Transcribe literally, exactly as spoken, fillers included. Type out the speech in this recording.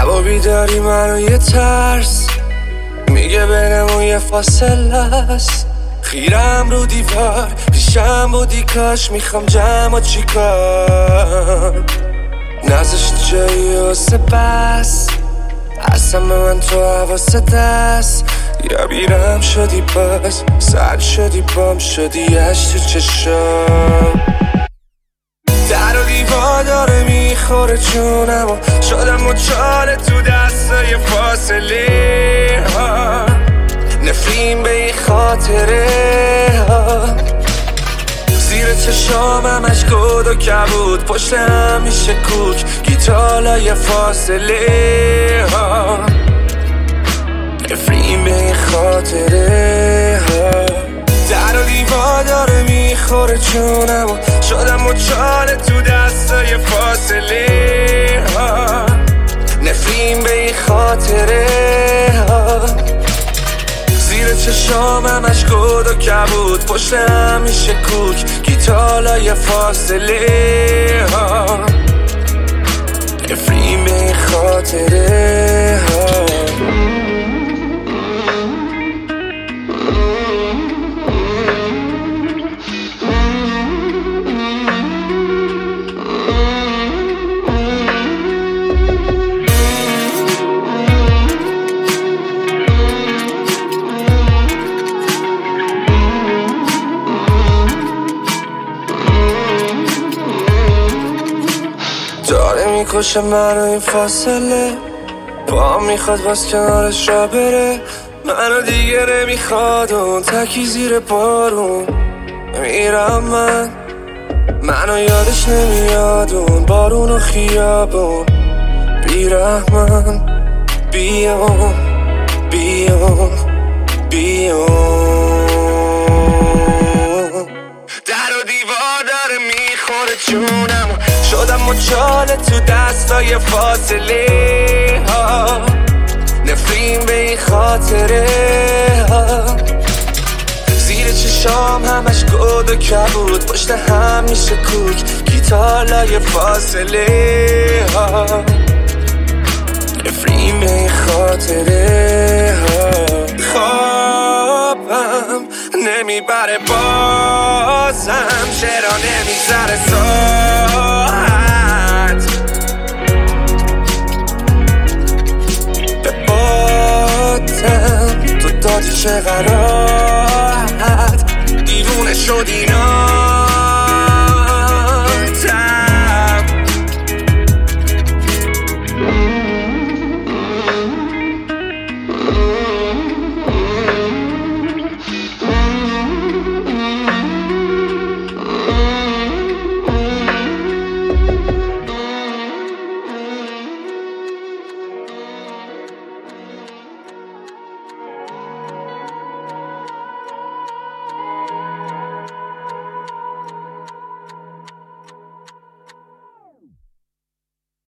شبا بیداری منو یه ترس میگه بینمون یه فاصله است. خیرم رو دیوار پیشم بودی کاش میخوام جمع چیکار نزشت جایی واسه بس هستم به من تو حواست دست یا بیرم شدی باز سر شدی بام شدی اش تو چشم در و دیوار داره میخوره چونم و شدم مچاله تو دستای فاصله ها نفرین به این خاطره ها زیر چشام همش گود و کبود پشت هم میشه کوک گیتالای فاصله ها نفرین به این خاطره ها در و دیوار داره میخوره چونم و شدم مچاله تو دستای فاصله ها نفرین به این خاطره ها زیر چشام همش گود و کبود پشت هم میشه کوک گیتالای فاصله ها نفرین به این خاطره ها داره میکشه منو این فاصله با هم میخواد باز کنارش را بره منو دیگه نمیخواد اون تکی زیر بارون میرم من منو یادش نمیاد اون بارون و خیابون بیرحمن بیام بیام بیام در و دیوار داره میخوره چونم شدم مچاله تو دستای فاصله ها نفرین به این خاطره ها زیر چشام همش گود و کبود پشت هم میشه کوک گیتالای فاصله ها نفرین به این خاطره ها خوابم نمیبره بازم چرا نمیذاره ساعت به باتم تو دادی چه غراحت دیوونه شدی نا